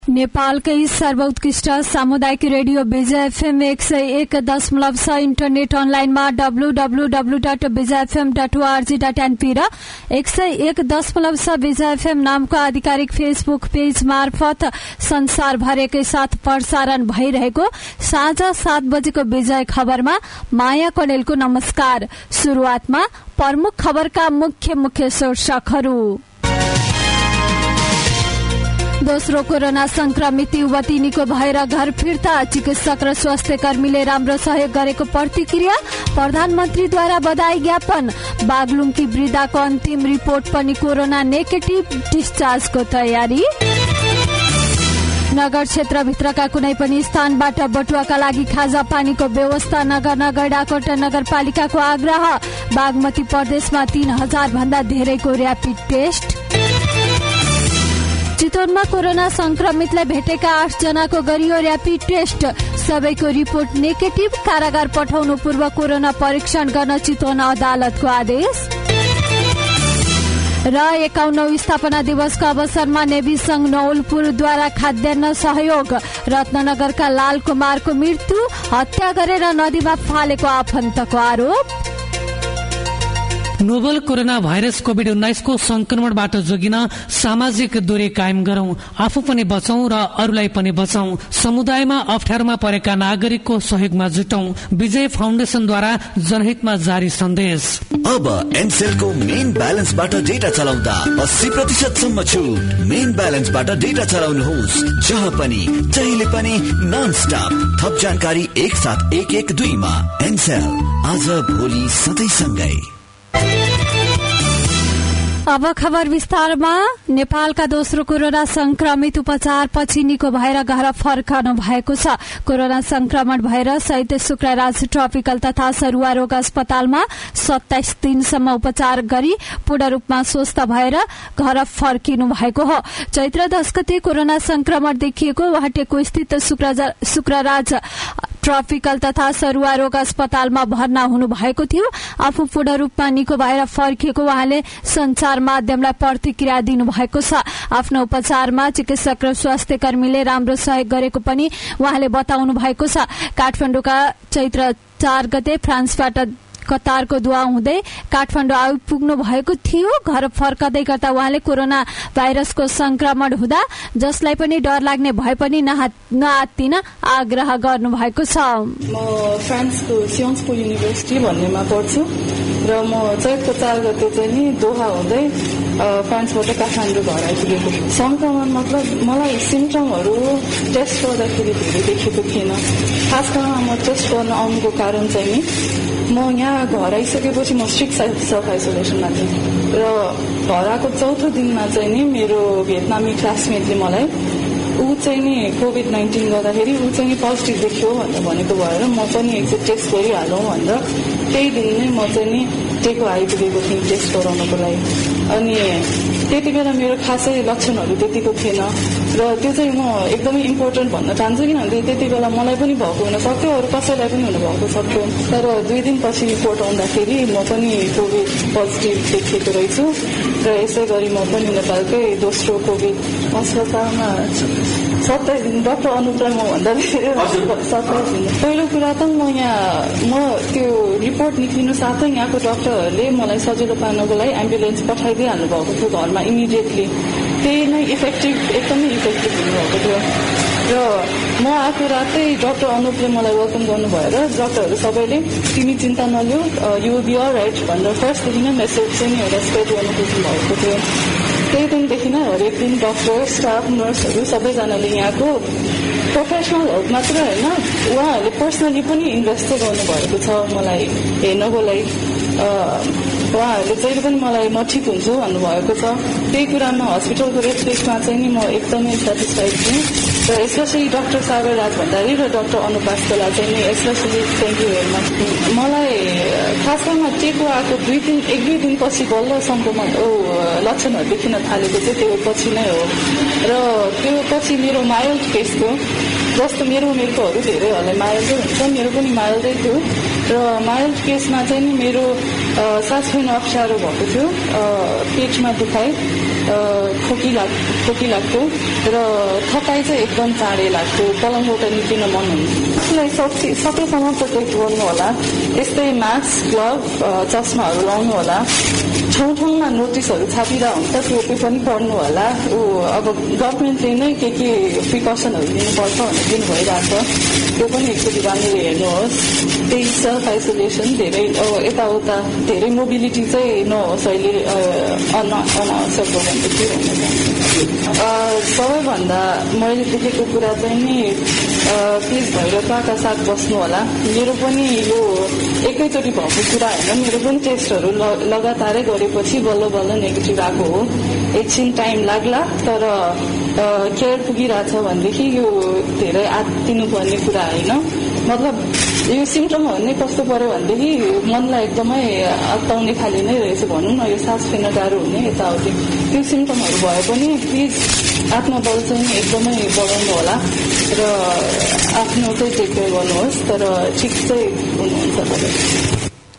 नेपालकै सर्वोत्कृष्ट सामुदायिक रेडियो विजय एफएम 101.6 इन्टरनेट अनलाइनमा www.vijayfm.org.np र 101.6 विजय एफएम नामको आधिकारिक फेसबुक पेज मार्फत संसारभरकै साथ प्रसारण भइरहेको साँझ 7 बजेको विजय खबरमा माया कणेलको नमस्कार। शुरूआतमा प्रमुख खबरका मुख्य शीर्षकहरू। दोस्रो कोरोना संक्रमित युवती निको भएर घर फिर्ता, चिकित्सक र स्वास्थ्य कर्मीले राम्रो सहयोग गरेको प्रतिक्रिया, प्रधानमन्त्रीद्वारा बधाई ज्ञापन। बागलुङकी वृद्धाको अन्तिम रिपोर्ट पनि कोरोना नेगेटिभ, डिस्चार्जको तयारी। नगर क्षेत्रभित्रका कुनै पनि स्थानबाट बटुवाका लागि खाजा पानीको व्यवस्था नगर्न गैंडाकोट नगरपालिकाको आग्रह। बागमती प्रदेशमा 3000 भन्दा धेरैको र्यापिड टेस्ट। चितवनमा कोरोना संक्रमितलाई भेटेका 8 जनाको गरियो र्यापिड टेस्ट, सबैको रिपोर्ट नेगेटिभ। कारागार पठाउनु पूर्व कोरोना परीक्षण गर्न चितवन अदालतको आदेश। र 51औं स्थापना दिवसको अवसरमा नेभी संघ नौलपुरद्वारा खाद्यान्न सहयोग। रत्नगरका लाल कुमारको मृत्यु, हत्या गरेर नदीमा फालेको आफन्तको आरोप। नोभल कोरोना भाइरस कोभिड-19 को संक्रमणबाट जोगिन सामाजिक दूरी कायम गरौं, आफू पनि बचौं र अरूलाई पनि बचाउँ। समुदायमा अप्ठ्यारोमा परेका नागरिकको सहयोगमा जुटौं। विजय फाउन्डेशनद्वारा जनहितमा जारी सन्देश। अब एनसेलको मेन ब्यालेन्सबाट डेटा चलाउँदा 80% सम्म छुट। मेन ब्यालेन्सबाट डेटा चलाउनुहोस्, जहाँ पनि जहिले पनि नन स्टप। थप जानकारी 17112 मा। एनसेल, आज भोलि सधैँसँगै। अब खबर विस्तारमा। नेपालका दोस्रो कोरोना संक्रमित उपचारपछि निको भएर घर फर्कनु भएको छ। कोरोना संक्रमण भएर शहीद शुक्रराज ट्रपिकल तथा सरुवा रोग अस्पतालमा 27 दिनसम्म उपचार गरी पूर्ण रूपमा स्वस्थ भएर घर फर्किनु भएको हो। चैत्र 10 गते कोरोना संक्रमण देखिएको वाटेको स्थित शुक्रराज ट्रपिकल तथा सरुवा रोग अस्पतालमा भर्ना हुनु भएको थियो। आफू पूर्ण रूपमा निको भएर फर्किएको उहाँले संचार माध्यमलाई प्रतिक्रिया दिनु भएको छ। आफ्नो उपचारमा चिकित्सक र स्वास्थ्य कर्मीले राम्रो सहयोग गरेको पनि उहाँले बताउनु भएको छ। काठमाडौँका चैत्र 4 गते फ्रान्सबाट कतारको दुआ हुँदै काठमाडौँ आइपुग्नु भएको थियो। घर फर्कदै गर्दा उहाँले कोरोना भाइरसको संक्रमण हुँदा जसलाई पनि डर लाग्ने भए पनि नआत्तिन आग्रह गर्नु भएको छ। म फ्रान्सको सियोन्सपो युनिभर्सिटी भन्नेमा पढ्छु र म चैतको 4 गते चाहिँ नि दोहा हुँदै फ्रान्सबाट काठमाडौँ घर आइपुगेको। संक्रमण मतलब मलाई सिम्टमहरू टेस्ट गर्दाखेरि धेरै देखेको थिएन। खास गरेर म टेस्ट गर्न आउनुको कारण चाहिँ नि म यहाँ घर आइसकेपछि म स्ट्रिक्ट सेल्फ आइसोलेसनमा थिएँ र घर आएको 4थो दिनमा चाहिँ नि मेरो भियतनामी क्लासमेटले मलाई ऊ चाहिँ नि कोभिड-19 गर्दाखेरि ऊ चाहिँ नि पोजिटिभ देखियो भनेर भनेको भएर म पनि एकचोटि टेस्ट गरिहालौँ भनेर त्यही दिन नै म चाहिँ नि टेको आइपुगेको थिएँ टेस्ट गराउनको लागि। अनि त्यति बेला मेरो खासै लक्षणहरू त्यतिको थिएन र त्यो चाहिँ म एकदमै इम्पोर्टेन्ट भन्न चाहन्छु, किनभने त्यति बेला मलाई पनि भएको हुन सक्थ्यो, अरू कसैलाई पनि हुनुभएको सक्थ्यो। तर 2 दिनपछि रिपोर्ट आउँदाखेरि म पनि कोभिड पोजिटिभ देखिएको रहेछु र यसै गरी म पनि नेपालकै दोस्रो कोभिड अस्पतालमा 27 दिन डाक्टर अनुप्राम भन्दा 27 दिन। पहिलो कुरा त म त्यो रिपोर्ट निक्लिनु साथै यहाँको डाक्टरहरूले मलाई सजिलो पार्नको लागि एम्बुलेन्स पठाइदिइहाल्नु भएको थियो घरमा इमिडिएटली। त्यही नै एकदमै इफेक्टिभ हुनुभएको थियो र म आएको रातै डाक्टर अनुपले मलाई वेलकम गर्नुभयो र डाक्टरहरू सबैले तिमी चिन्ता नलियो, यु विल बी अलराइट भनेर फर्स्टदेखि नै मेसेज चाहिँ एउटा स्प्रेड गर्नु खोज्नु भएको थियो। त्यही दिनदेखि नै हरेक दिन डाक्टर, स्टाफ, नर्सहरू सबैजनाले यहाँको प्रोफेसनलहरू मात्र होइन, उहाँहरूले पर्सनली पनि इन्भेस्ट चाहिँ गर्नुभएको छ मलाई हेर्नको लागि। उहाँहरूले जहिले पनि मलाई म ठिक हुन्छु भन्नुभएको छ। त्यही कुरामा हस्पिटलको रेस्पेक्टमा चाहिँ नि म एकदमै सेटिस्फाइड छु र स्पेसली डाक्टर सागर राज भण्डारी र डाक्टर अनुपासकोलाई चाहिँ नि specially thank you very much. मलाई खास गरी टेको आएको 1-2 दिनपछि बल्ल संक्रमण लक्षणहरू देखिन थालेको चाहिँ त्यो पछि नै हो र त्यो पछि मेरो माइल्ड केस थियो। जस्तो मेरो उमेरकोहरू धेरैहरूलाई माइल्डै हुन्छ, मेरो पनि माइल्डै थियो र माइल्ड केसमा चाहिँ नि मेरो सास फेर्न अप्ठ्यारो भएको थियो, पेटमा दुखाइ, खोकी लाग्थ्यो र थकाइ चाहिँ एकदम चाँडै लाग्थ्यो, पलङबाट निस्किन मन हुन्थ्यो। यसलाई सकेसम्म प्रोटेक्ट गर्नु होला, यस्तै मास्क, ग्लभ, चस्माहरू लाउनु होला, ठाउँमा नोटिसहरू छापिँदा हुन्छ त्यो पनि पढ्नु होला। अब गभर्मेन्टले नै के प्रिकसनहरू दिनुपर्छ भनेर दिनु भइरहेछ, त्यो पनि एकचोटि राम्ररी हेर्नुहोस्। त्यही सेल्फ आइसोलेसन, धेरै यताउता धेरै मोबिलिटी चाहिँ नहोस् अहिले अनावश्यक हो भनेदेखि सबैभन्दा मैले देखेको कुरा चाहिँ नि प्लिज भैरवका साथ बस्नु होला। मेरो पनि यो एकैचोटि भएको कुरा होइन, मेरो पनि टेस्टहरू लगातारै गरेपछि बल्ल बल्ल नेगेटिभ आएको हो। एकछिन टाइम लाग्ला, तर केयर पुगिरहेछ भनेदेखि यो धेरै आत्तिनुपर्ने कुरा होइन। मतलब यो सिम्टमहरू नै कस्तो पर्यो भनेदेखि मनलाई एकदमै अत्ताउने खाले नै रहेछ भनौँ न, यो सास फेर्न गाह्रो हुने यताउति त्यो सिम्टमहरू भए पनि प्लिज आत्मबल चाहिँ एकदमै बढाउनु होला र आफ्नो चाहिँ टेक केयर गर्नुहोस्, तर ठिक चाहिँ हुनुहुन्छ तपाईँ।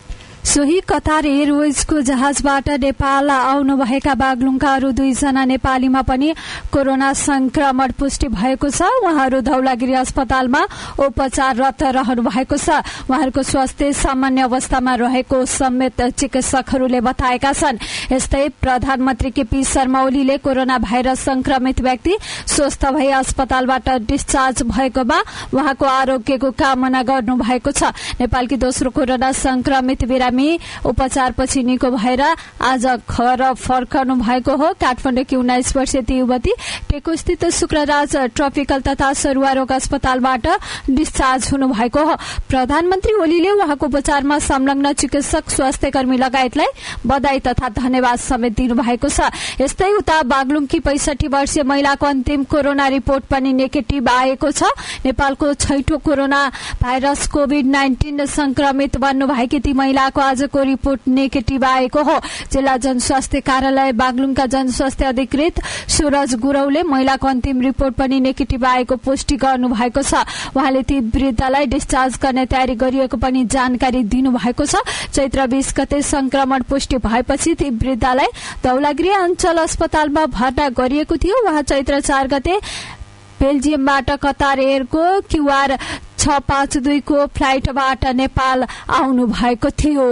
सोही कतार एयरवेजको जहाजबाट नेपाल आउनुभएका बागलुङका अरू 2 जना नेपालीमा पनि कोरोना संक्रमण पुष्टि भएको छ। उहाँहरू धौलागिरी अस्पतालमा उपचाररत रहनु भएको छ। उहाँहरूको स्वास्थ्य सामान्य अवस्थामा रहेको समेत चिकित्सकहरूले बताएका छन्। यस्तै प्रधानमन्त्री केपी शर्मा ओलीले कोरोना भाइरस संक्रमित व्यक्ति स्वस्थ भई अस्पतालबाट डिस्चार्ज भएकोमा उहाँको आरोग्यको कामना गर्नु भएको छ। नेपालकी दोस्रो कोरोना संक्रमित बिरामी उपचारपछि निको भएर आज घर फर्कनु भएको हो। काठमाडौँकी 19 वर्षीय युवती टेकुस्थित शुक्रराज ट्रपिकल तथा सरुवा रोग अस्पतालबाट डिस्चार्ज हुनु भएको हो। प्रधानमन्त्री ओलीले उहाँको उपचारमा संलग्न चिकित्सक, स्वास्थ्य कर्मी लगायतलाई बधाई तथा धन्यवाद समेत दिनुभएको छ। यस्तै उता बागलुङकी 65 वर्षीय महिलाको अन्तिम कोरोना रिपोर्ट पनि नेगेटिभ आएको छ। नेपालको 6औं कोरोना भाइरस कोभिड-19 संक्रमित बन्नुभएकी ती महिलाको आजको रिपोर्ट नेगेटिभ आएको हो। जिल्ला जनस्वास्थ्य कार्यालय बागलुङका जनस्वास्थ्य अधिकृत सूरज गुरौले महिलाको अन्तिम रिपोर्ट पनि नेगेटिभ आएको पुष्टि गर्नु भएको छ। उहाँले ती वृद्धलाई डिस्चार्ज गर्ने तयारी गरिएको पनि जानकारी दिनुभएको छ। चैत्र 20 गते संक्रमण पुष्टि भएपछि ती वृद्धलाई धौलागिरी अञ्चल अस्पतालमा भर्ना गरिएको थियो। उहाँ चैत्र 4 गते बेल्जियमबाट कतार एयरको QR 652 को फ्लाइटबाट नेपाल आउनु भएको थियो।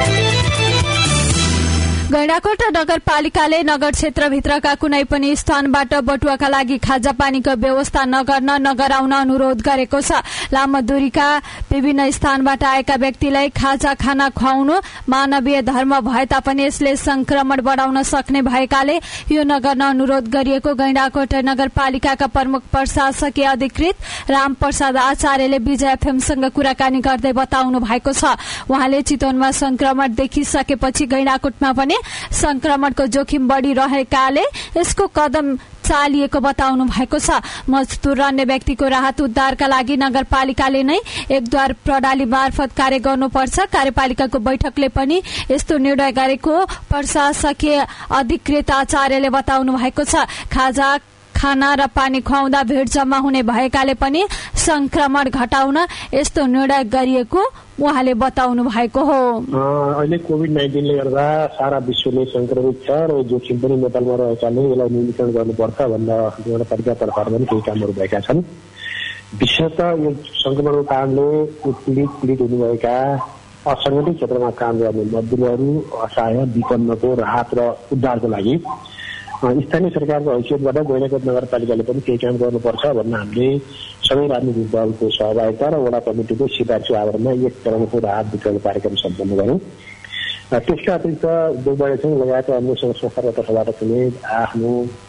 गैंडाकोट नगरपालिकाले नगर क्षेत्रभित्रका कुनै पनि स्थानबाट बटुवाका लागि खाजा पानीको व्यवस्था नगर्न नगराउन अनुरोध गरेको छ। लामो दूरीका विभिन्न स्थानबाट आएका व्यक्तिलाई खाजा खाना खुवाउनु मानवीय धर्म भए तापनि यसले संक्रमण बढ़ाउन सक्ने भएकाले यो नगर्न अनुरोध गरिएको गैंडाकोट नगरपालिकाका प्रमुख प्रशासकीय अधिकृत राम प्रसाद आचार्यले विजय एफएमसँग कुराकानी गर्दै बताउनु भएको छ। उहाँले चितवनमा संक्रमण देखिसकेपछि गैंडाकोटमा पनि संक्रमणको जोखिम बढ़िरहेकाले यसको कदम चालिएको बताउनु भएको छ। मजदूर र अन्य व्यक्तिको राहत उद्धारका लागि नगरपालिकाले नै एकद्वार प्रणाली मार्फत कार्य गर्नुपर्छ। कार्यपालिकाको बैठकले पनि यस्तो निर्णय गरेको प्रशासकीय अधिकृत आचार्यले बताउनु भएको छ। खाजा खाना र पानी खुवाउँदा भीड़ जम्मा हुने भएकाले पनि संक्रमण घटाउन यस्तो निर्णय गरिएको उहाँले बताउनु भएको हो। अहिले कोभिड-19 ले गर्दा सारा विश्वले संक्रमित छ र जोखिम पनि नेपालमा रहेकाले यसलाई न्यूनीकरण गर्नुपर्छ भन्दा नगरपालिका तर्फबाट पनि केही कामहरू भएका छन्। विशेषतः यो संक्रमणको कारणले पीडित हुनुभएका असंगठित क्षेत्रमा काम गर्ने मजदुरहरू, असहाय, विपन्नको राहत र उद्धारको लागि स्थानीय सरकारको हैसियतबाट गैंडाकोट नगरपालिकाले पनि केही काम गर्नुपर्छ भन्न हामीले सबै राजनीतिक दलको सहभागिता र वडा कमिटिको सिफारिसको आधारमा एक तरहको राहत वितरण कार्यक्रम सम्पन्न गर्यौं। त्यसका अतिरिक्त उद्योगवाणीसँग लगायत अन्य संस्थाका तर्फबाट पनि आफ्नो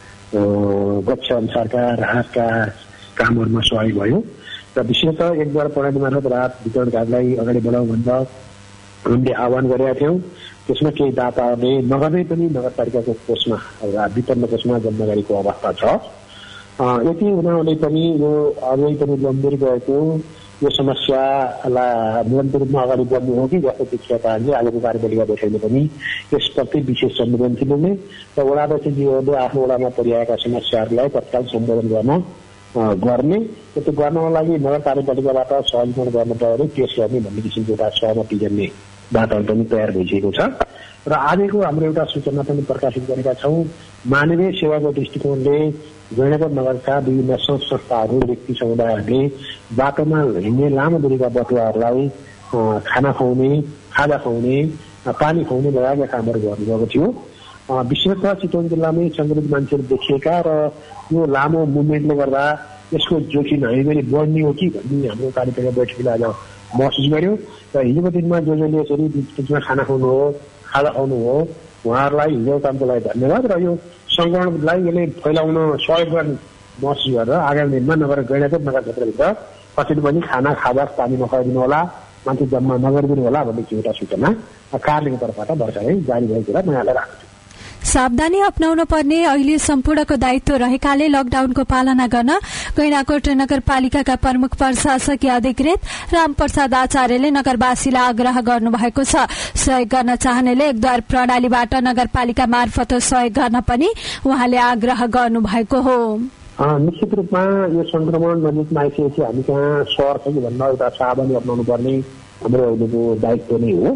गच्छ अनुसारका राहतका कामहरूमा सहयोग भयो र विशेषतः एकद्वार प्रणाली मार्फत राहत वितरण कार्यलाई अगाडि बढाउँ भनेर हामीले आह्वान गरेका थियौं। त्यसमा केही दाताहरूले नगर्दै पनि नगरपालिकाको कोषमा वितरण कोषमा जम्मा गरेको अवस्था छ। यति हुनाले पनि यो अझै पनि गम्भीर भएको यो समस्यालाई निरन्तर रूपमा अगाडि बढ्नु हो कि जस्तो देखिएका कारणले आजको कार्यपालिका बैठकले पनि यसप्रति विशेष संवेदनशील हुने र वडाध्यक्षज्यूहरूले आफ्नो वडामा परिआएका समस्याहरूलाई तत्काल सम्बोधन गर्न गर्ने त्यो गर्नको लागि नगर कार्यपालिकाबाट सहजीकरण गर्न पर्यो टेस्ट गर्ने भन्ने किसिमको एउटा सहमति गर्ने वातावरण पनि तयार भइसकेको छ र आजको हाम्रो एउटा सूचना पनि प्रकाशित गरेका छौँ। मानवीय सेवाको दृष्टिकोणले गैंडाकोट नगरका विभिन्न संस्थाहरू व्यक्ति समुदायहरूले बाटोमा हिँड्ने लामो दूरीका बटुवाहरूलाई खाना खुवाउने खाजा खुवाउने पानी खुवाउने लगायतका कामहरू गर्नुभएको थियो। विशेषतः चितवन जिल्लामै संक्रमित मान्छेहरू देखिएका र यो लामो मुभमेन्टले गर्दा यसको जोखिम हामी पनि बढ्ने हो कि भन्ने हाम्रो कार्यपालिका बैठकले आज महसुस गर्यो र हिजोको दिनमा जसले यसरी बिचमा खाना खुवाउनु हो खाजा खुवाउनु हो उहाँहरूलाई हिजो कामको लागि धन्यवाद र यो संक्रमणलाई यसले फैलाउन सहयोग गर्ने महसुस गरेर आगामी दिनमा गैंडाकोट नगर क्षेत्रभित्र कसैले पनि खाना खाजा पानी नखुवाइदिनु होला मान्छे जम्मा नगरिदिनु होला भन्ने एउटा सूचना कार्यालयको तर्फबाट भर्खरै जारी भएको कुरा म यहाँलाई राख्छु। सावधानी अपनाउन पर्ने अहिले सम्पूर्णको दायित्व रहेकाले लकडाउनको पालना गर्न गैंडाकोट नगरपालिकाका प्रमुख प्रशासकीय अधिकृत रामप्रसाद आचार्यले नगरवासीलाई आग्रह गर्नुभएको छ। सहयोग गर्न चाहनेले एकद्वार प्रणालीबाट नगरपालिका मार्फत सहयोग गर्न पनि उहाँले आग्रह गर्नुभएको हो। निश्चित रूपमा यो संक्रमण नजिकमा आइसकेपछि हामी कहाँ सर्छ कि भन्दा एउटा सावधानी अपनाउनु पर्ने हाम्रो अहिलेको दायित्व नै हो।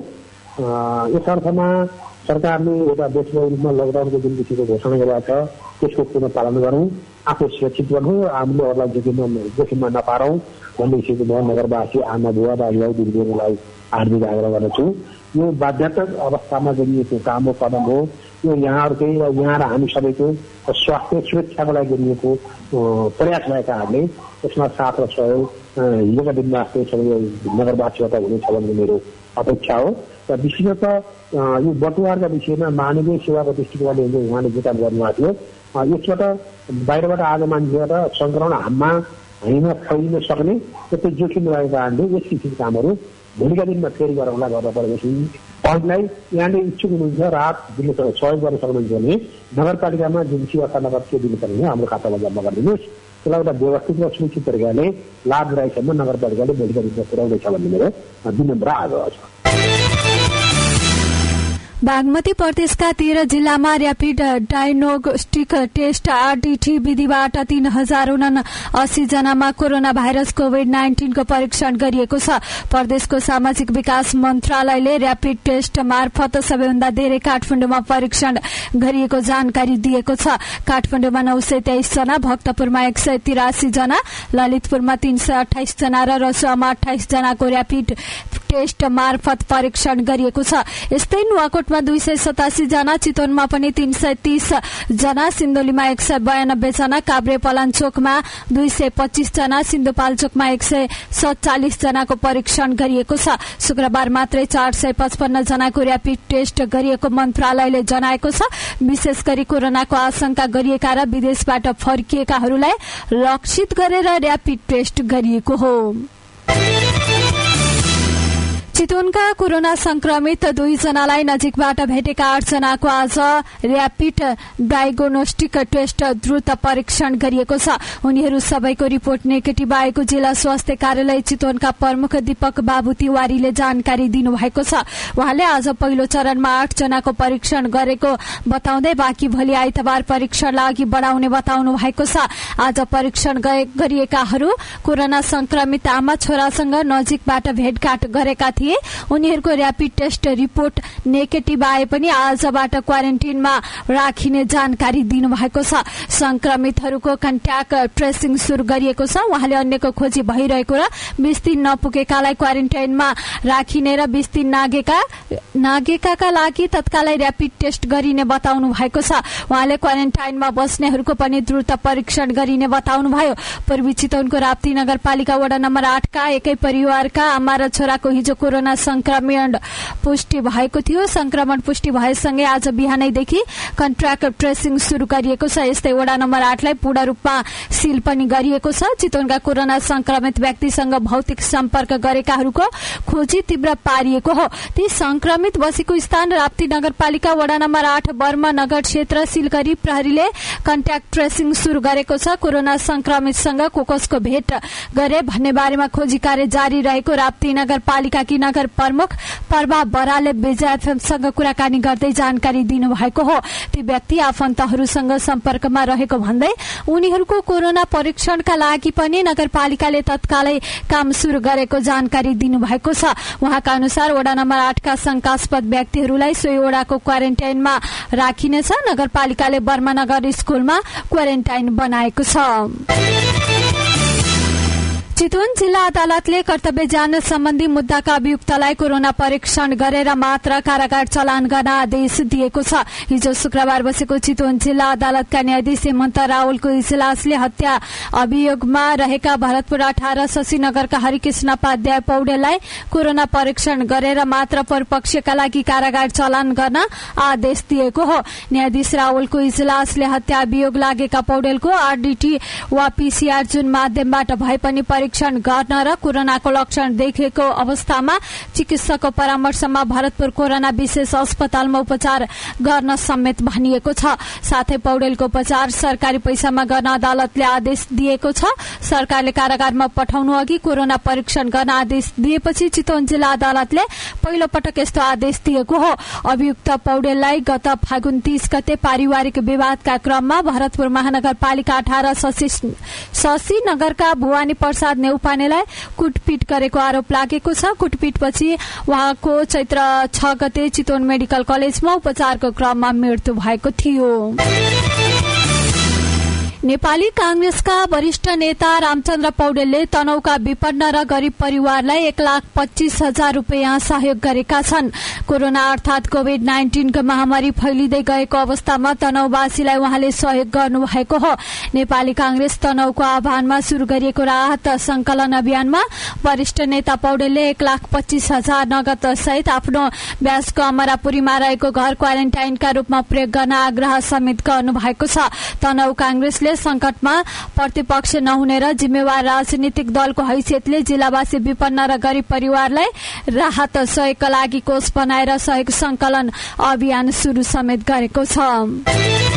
यस अर्थमा सरकारले एउटा देशव्यापी रूपमा लकडाउनको जुन किसिमको घोषणा गरेको छ त्यसको पुनः पालन गरौँ, आफू सुरक्षित रहौँ, हामीले अरूलाई जोखिममा नपारौँ भन्ने किसिमको नगरवासी आमा बुवा दाजुभाइ दिदीबहिनीलाई हार्दिक आग्रह गर्दछु। यो बाध्यतात्मक अवस्थामा गरिएको काम हो, कदम हो। यो यहाँहरूकै र यहाँ र हामी सबैको स्वास्थ्य सुरक्षाको लागि गरिएको प्रयास भएकाहरूले यसमा साथ र सहयोग हिजोका दिनमा जस्तै सबै नगरवासीबाट हुनेछ भन्ने मेरो अपेक्षा हो। र विशेषतः यो बटुवारका विषयमा मानवीय सेवाको दृष्टिकोणले उहाँले विचार गर्नुभएको थियो। यसबाट बाहिरबाट आज मान्छेबाट संक्रमण हाममा हामीमा फैलिन सक्ने त्यस्तै जोखिम रहेको कारणले यस किसिमका कामहरू भोलिका दिनमा फेरि गरौँला गर्दा परेपछि अरूलाई यहाँले इच्छुक हुनुहुन्छ रात दिन सहयोग गर्न सक्नुहुन्छ भने नगरपालिकामा जुन व्यवस्था नगर त्यो दिनुपर्ने हाम्रो खातामा जम्मा गरिदिनुहोस्। त्यसलाई एउटा व्यवस्थित र सुरक्षित तरिकाले लाभदायीसम्म नगरपालिकाले भोलिका दिनमा पुर्याउँदैछ भन्ने मेरो विनम्र आग्रह छ। बागमती प्रदेशका 13 जिल्लामा र्यापिड डायग्नोस्टिक टेस्ट आरडीटी विधिबाट 3079 जनामा कोरोना भाइरस कोभिड-19 को परीक्षण गरिएको छ। प्रदेशको सामाजिक विकास मन्त्रालयले र्यापिड टेस्ट मार्फत सबैभन्दा धेरै काठमाडौँमा परीक्षण गरिएको जानकारी दिएको छ। काठमाडौँमा 923 जना, भक्तपुरमा 183 जना, ललितपुरमा 328 जना र रसुवामा 28 जनाको र्यापिड टेस्ट मार्फत परीक्षण गरिएको छ। यस्तै नुवाकोटमा 287 जना, चितवनमा पनि 330 जना, सिन्धुलीमा 192 जना, काभ्रे पलाञ्चोकमा 225 जना, सिन्धुपाल्चोकमा 147 जनाको परीक्षण गरिएको छ। शुक्रबार मात्रै 455 जनाको र्यापिड टेस्ट गरिएको मन्त्रालयले जनाएको छ। विशेष गरी कोरोनाको आशंका गरिएका र विदेशबाट फर्किएकाहरूलाई लक्षित गरेर र्यापिड टेस्ट गरिएको हो। चितवनका कोरोना संक्रमित 2 जनालाई नजिकबाट भेटेका 8 जनाको आज र्यापिड डायग्नोस्टिक टेस्ट द्रुत परीक्षण गरिएको छ। उनीहरू सबैको रिपोर्ट नेगेटिभ आएको जिल्ला स्वास्थ्य कार्यालय चितवनका प्रमुख दीपक बाबु तिवारीले जानकारी दिनुभएको छ। उहाँले आज पहिलो चरणमा 8 जनाको परीक्षण गरेको बताउँदै बाँकी भोलि आइतबार परीक्षणलाई अघि बढाउने बताउनु भएको छ। आज परीक्षण गरिएकाहरू कोरोना संक्रमित आमा छोरासँग नजिकबाट भेटघाट गरेका थिए। उनीहरूको र्यापिड टेस्ट रिपोर्ट नेगेटिभ आए पनि आजबाट क्वारेन्टाइनमा राखिने जानकारी दिनुभएको छ। संक्रमितहरूको कन्ट्याक्ट ट्रेसिङ शुरू गरिएको छ। उहाँले अन्यको खोजी भइरहेको र 20 दिन नपुगेकालाई क्वारेन्टाइनमा राखिने र 20 दिन नागेकाका लागि तत्कालै र्यापिड टेस्ट गरिने बताउनु भएको छ। उहाँले क्वारेन्टाइनमा बस्नेहरूको पनि द्रुत परीक्षण गरिने बताउनुभयो। पूर्वी चितवनको राप्ती नगरपालिका वडा नम्बर 8 का एकै परिवारका आमा र छोराको हिजो कोरोना संक्रमण पुष्टि भएको थियो। संक्रमण पुष्टि भएसँगै आज बिहानैदेखि कन्ट्याक्ट ट्रेसिङ शुरू गरिएको छ। यस्तै वडा नम्बर 8 लाई पूर्ण रूपमा सील पनि गरिएको छ। चितवनका कोरोना संक्रमित व्यक्तिसँग भौतिक सम्पर्क गरेकाहरूको खोजी तीव्र पारिएको हो। ती संक्रमित बसेको स्थान राप्ती नगरपालिका वडा नम्बर 8 बर्मा नगर क्षेत्र सील गरी प्रहरीले कन्ट्याक्ट ट्रेसिङ शुरू गरेको छ। कोरोना संक्रमितसँग कसको भेट गरे भन्ने बारेमा खोजी कार्य जारी रहेको राप्ती नगरपालिकाकी महानगर प्रमुख प्रभा बरालले विजय एफएमसँग कुराकानी गर्दै जानकारी दिनुभएको हो। ती व्यक्ति आफन्तहरूसँग सम्पर्कमा रहेको भन्दै उनीहरूको कोरोना परीक्षणका लागि पनि नगरपालिकाले तत्कालै काम शुरू गरेको जानकारी दिनुभएको छ। उहाँका अनुसार वडा नम्बर 8 का शंकास्पद व्यक्तिहरूलाई सोही वडाको क्वारेन्टाइनमा राखिनेछ। नगरपालिकाले बर्मानगर स्कूलमा क्वारेन्टाइन बनाएको छ। चितवन जिल्ला अदालतले कर्तव्य जान सम्बन्धी मुद्दाका अभियुक्तलाई कोरोना परीक्षण गरेर मात्र कारागार चलान गर्न आदेश दिएको छ। हिजो शुक्रबार बसेको चितवन जिल्ला अदालतका न्यायाधीश हेमन्त रावलको इजलासले हत्या अभियोगमा रहेका भरतपुर 18 शशीनगरका हरिकृष्ण उपाध्याय पौडेललाई कोरोना परीक्षण गरेर मात्र परपक्षका लागि कारागार चलान गर्न आदेश दिएको हो। न्यायाधीश रावलको इजलासले हत्या अभियोग लागेका पौडेलको आरडीटी वा पीसीआर जुन माध्यमबाट भए पनि परीक्षण गर्न र कोरोनाको लक्षण देखेको अवस्थामा चिकित्सकको परामर्शमा भरतपुर कोरोना विशेष अस्पतालमा उपचार गर्न समेत भनिएको छ। साथै पौडेलको उपचार सरकारी पैसामा गर्न अदालतले आदेश दिएको छ। सरकारले कारागारमा पठाउनु अघि कोरोना परीक्षण गर्न आदेश दिएपछि चितवन जिल्ला अदालतले पहिलो पटक यस्तो आदेश दिएको हो। अभियुक्त पौडेललाई गत फागुन 30 गते पारिवारिक विवादका क्रममा भरतपुर महानगरपालिका 18 शशीनगरका भुवानी प्रसाद नेउपानेलाई कुटपिट गरेको आरोप लागेको छ। कुटपिटपछि उहाँको चैत्र 6 गते चितवन मेडिकल कलेजमा उपचारको क्रममा मृत्यु भएको थियो। नेपाली कांग्रेसका वरिष्ठ नेता रामचन्द्र पौडेलले तनहुका विपन्न र गरीब परिवारलाई 1,25,000 रूपियाँ सहयोग गरेका छन्। कोरोना अर्थात कोभिड-19 को महामारी फैलिँदै गएको अवस्थामा तनहुवासीलाई उहाँले सहयोग गर्नुभएको हो। नेपाली कांग्रेस तनहुको आह्वानमा शुरू गरिएको राहत संकलन अभियानमा वरिष्ठ नेता पौडेलले 1,25,000 नगद सहित आफ्नो ब्यासको अमरापुरीमा रहेको घर क्वारेन्टाइनका रूपमा प्रयोग गर्न आग्रह समेत गर्नुभएको छ। तनहु कांग्रेसले संकटमा प्रतिपक्ष नहुने र जिम्मेवार राजनीतिक दलको हैसियतले जिल्लावासी विपन्न र गरीब परिवारलाई राहत सहयोगका लागि कोष बनाएर सहयोग संकलन अभियान शुरू समेत गरेको छ।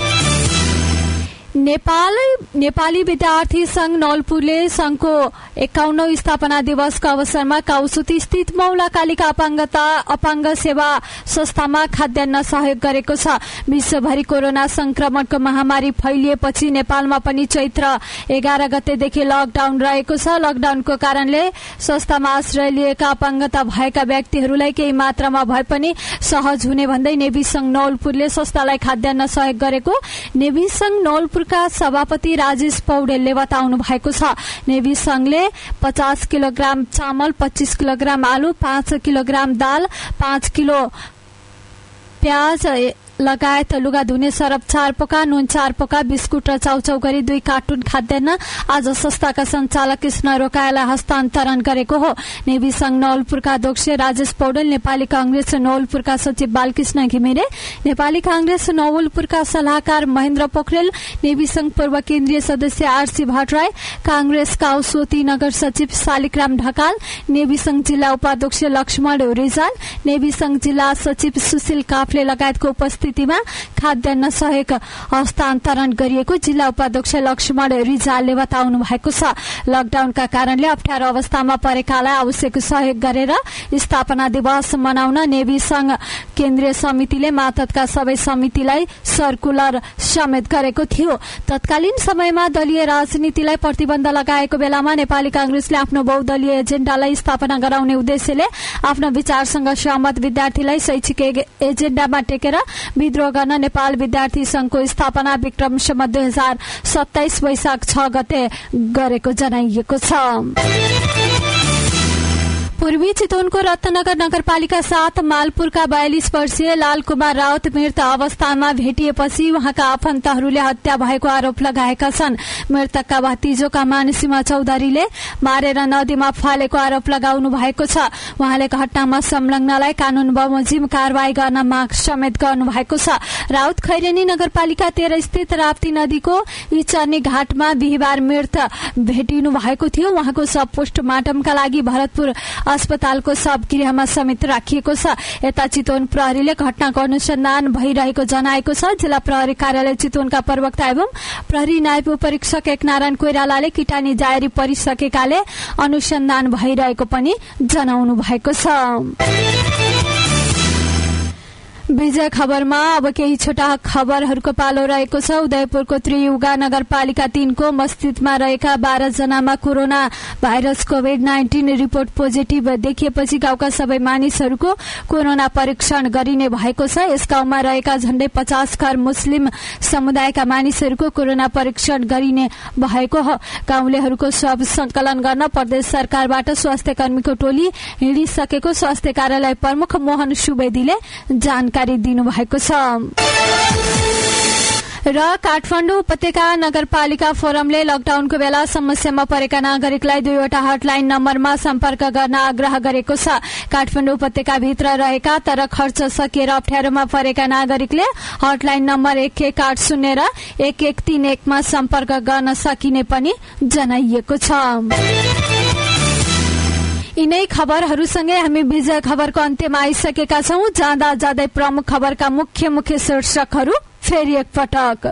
नेपाली विद्यार्थी संघ नवलपुरले संघको 51औं स्थापना दिवसको अवसरमा काउसुती स्थित मौला कालिका अपाङ्ग सेवा संस्थामा खाद्यान्न सहयोग गरेको छ। विश्वभरि कोरोना संक्रमणको महामारी फैलिएपछि नेपालमा पनि चैत्र 11 गतेदेखि लकडाउन रहेको छ। लकडाउनको कारणले संस्थामा आश्रय लिएका अपाङ्गता भएका व्यक्तिहरूलाई केही मात्रामा भए पनि सहज हुने भन्दै नेभी संघ नवलपुरले संस्थालाई खाद्यान्न सहयोग गरेको नेभी संघ नवलपुर का सभापति राजेश पौडेलले बताउनु भएको छ। नेभी संघले 50 किलोग्राम चामल, 25 किलोग्राम आलु, 5 किलोग्राम दाल, 5 किलो प्याज लगायत लुगा धुने सरफ 4 पोका, नुन 4 पोका, बिस्कुट र चाउचाउ गरी 2 कार्टुन खाद्यान्न आज संस्थाका संचालक कृष्ण रोकायालाई हस्तान्तरण गरेको हो। नेभी संघ नवलपुरका अध्यक्ष राजेश पौडेल, नेपाली कांग्रेस नवलपुरका सचिव बालकृष्ण घिमिरे, नेपाली कांग्रेस नवलपुरका सल्लाहकार महेन्द्र पोखरेल, नेभी संघ पूर्व केन्द्रीय सदस्य आरसी भट्टराई, कांग्रेस काउसोती नगर सचिव शालिग्राम ढकाल, नेभी संघ जिल्ला उपाध्यक्ष लक्ष्मण रिजाल, नेभी संघ जिल्ला सचिव सुशील काफले लगायतको उपस्थितिमा खाद्यान्न सहयोग हस्तान्तरण गरिएको जिल्ला उपाध्यक्ष लक्ष्मण रिजालले बताउनु भएको छ। लकडाउनका कारणले अप्ठ्यारो अवस्थामा परेकालाई आवश्यक सहयोग गरेर स्थापना दिवस मनाउन नेभी संघ केन्द्रीय समितिले मातहतका सबै समितिलाई सर्कुलर समेत गरेको थियो। तत्कालीन समयमा दलीय राजनीतिलाई प्रतिबन्ध लगाएको बेलामा नेपाली कांग्रेसले आफ्नो बहुदलीय एजेण्डालाई स्थापना गराउने उद्देश्यले आफ्नो विचारसँग सहमत विद्यार्थीलाई शैक्षिक एजेण्डामा टेकेर विद्रोह गर्न नेपाल विद्यार्थी संघको स्थापना विक्रम सम्वत 2027 वैशाख 6 गते गरेको जनाइएको छ। पूर्वी चितवनको रत्नगर नगरपालिका 7 मालपुरका 42 वर्षीय लालकुमार राउत मृत अवस्थामा भेटिएपछि उहाँका आफन्तहरूले हत्या भएको आरोप लगाएका छन्। मृतकका भतिजोका मानसीमा चौधरीले मारेर नदीमा फालेको आरोप लगाउनु भएको छ। उहाँले घटनामा संलग्नलाई कानून बमोजिम कारवाही गर्न माग समेत गर्नु भएको छ। राउत खैरेनी नगरपालिका 13 स्थित राप्ती नदीको इचर्नी घाटमा बिहिबार मृत भेटिनु भएको थियो। उहाँको शव पोस्टमार्टमका लागि भरतपुर अस्पतालको शवगृहमा समेत राखिएको छ। यता चितवन प्रहरीले घटनाको अनुसन्धान भइरहेको जनाएको छ। जिल्ला प्रहरी कार्यालय चितवनका प्रवक्ता एवं प्रहरी नायब उपरीक्षक एकनारायण कोइरालाले किटानी जारी परिसकेकाले अनुसन्धान भइरहेको पनि जनाउनु भएको छ। विजय खबरमा अब केही छोटा खबरहरूको पालो रहेको छ। उदयपुरको त्रियुगा नगरपालिका 3 को मस्जिदमा रहेका 12 जनामा कोरोना भाइरस कोभिड-19 रिपोर्ट पोजिटिभ देखिएपछि गाउँका सबै मानिसहरूको कोरोना परीक्षण गरिने भएको छ। यस गाउँमा रहेका झण्डै 50 घर मुस्लिम समुदायका मानिसहरूको कोरोना परीक्षण गरिने भएको हो। गाउँलेहरूको स्वाब संकलन गर्न प्रदेश सरकारबाट स्वास्थ्य कर्मीको टोली हिँडिसकेको स्वास्थ्य कार्यालय प्रमुख मोहन सुवेदीले जानकारी दिनुभएको छ। र काठमाडौँ उपत्यका नगरपालिका फोरमले लकडाउनको बेला समस्यामा परेका नागरिकलाई 2वटा हटलाइन नम्बरमा सम्पर्क गर्न आग्रह गरेको छ। काठमाडौँ उपत्यकाभित्र रहेका तर खर्च सकिएर अप्ठ्यारोमा परेका नागरिकले हटलाइन नम्बर 1180 र 1131 मा सम्पर्क गर्न सकिने पनि जनाइएको छ। यिनै खबरहरूसँगै हामी विजय खबरको अन्त्यमा आइसकेका छौं। जाँदा जाँदै प्रमुख खबरका मुख्य शीर्षकहरू फेरि एकपटक।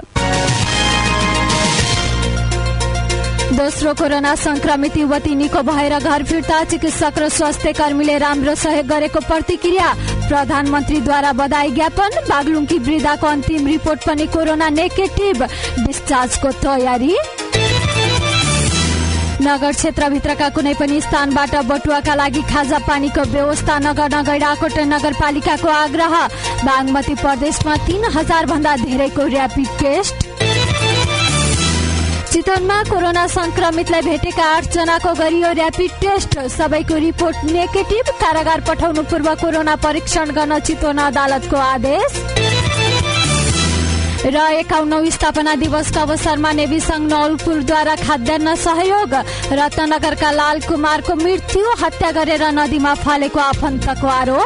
दोस्रो कोरोना संक्रमित युवती निको भएर घर फिर्ता, चिकित्सक र स्वास्थ्य कर्मीले राम्रो सहयोग गरेको प्रतिक्रिया। प्रधानमन्त्रीद्वारा बधाई ज्ञापन। बागलुङकी वृद्धाको अन्तिम रिपोर्ट पनि कोरोना नेगेटिभ, डिस्चार्जको तयारी। नगर क्षेत्रभित्रका कुनै पनि स्थानबाट बटुवाका लागि खाजा पानीको व्यवस्था नगर्न गैंडाकोट नगरपालिकाको आग्रह। बागमती प्रदेशमा 3000 भन्दा धेरैको र्यापिड टेस्ट। चितवनमा कोरोना संक्रमितलाई भेटेका 8 जनाको गरियो र्यापिड टेस्ट, सबैको रिपोर्ट नेगेटिभ। कारागार पठाउनु पूर्व कोरोना परीक्षण गर्न चितवन अदालतको आदेश। र 51औं स्थापना दिवसका अवसरमा नेभी संघ नौलपुरद्वारा खाद्यान्न सहयोग। रत्नगरका लाल कुमारको मृत्यु, हत्या गरेर नदीमा फालेको आफन्तको आरोप।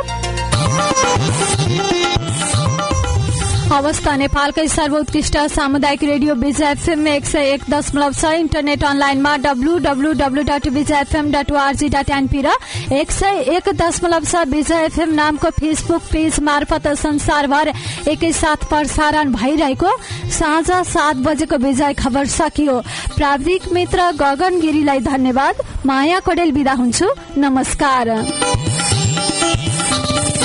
अवस्था नेपालकै सर्वोत्कृष्ट सामुदायिक रेडियो विजय एफएम 101.6, इन्टरनेट अनलाइनमा www.vijayfm.org.np र 101.6 विजय एफएम नामको फेसबुक पेज मार्फत संसारभर एकैसाथ प्रसारण भइरहेको साँझ 7 बजेको विजय खबर सकियो। प्राविधिक मित्र गगन गिरीलाई धन्यवाद। माया कडेल बिदा हुन्छु। नमस्कार।